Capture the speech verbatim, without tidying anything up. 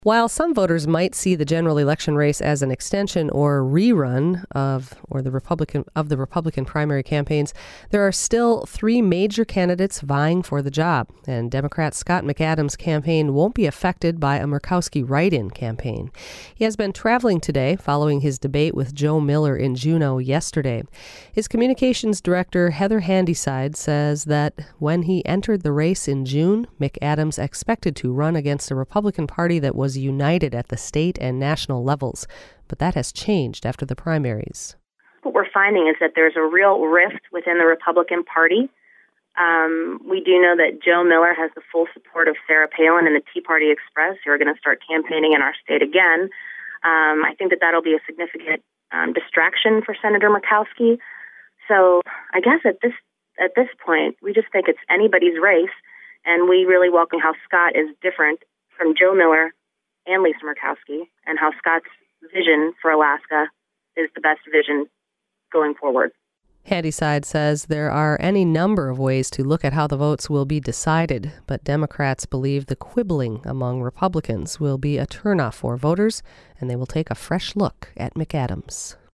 While some voters might see the general election race as an extension or rerun of or the Republican of the Republican primary campaigns, there are still three major candidates vying for the job, and Democrat Scott McAdams' campaign won't be affected by a Murkowski write-in campaign. He has been traveling today following his debate with Joe Miller in Juneau yesterday. His communications director, Heather Handyside, says that when he entered the race in June, McAdams expected to run against a Republican Party that was united at the state and national levels, but that has changed after the primaries. What we're finding is that there's a real rift within the Republican Party. Um, we do know that Joe Miller has the full support of Sarah Palin and the Tea Party Express, who are going to start campaigning in our state again. Um, I think that that'll be a significant um, distraction for Senator Murkowski. So I guess at this at this point, we just think it's anybody's race, and we really welcome how Scott is different from Joe Miller and Lisa Murkowski, and how Scott's vision for Alaska is the best vision going forward. Handyside says there are any number of ways to look at how the votes will be decided, but Democrats believe the quibbling among Republicans will be a turnoff for voters, and they will take a fresh look at McAdams.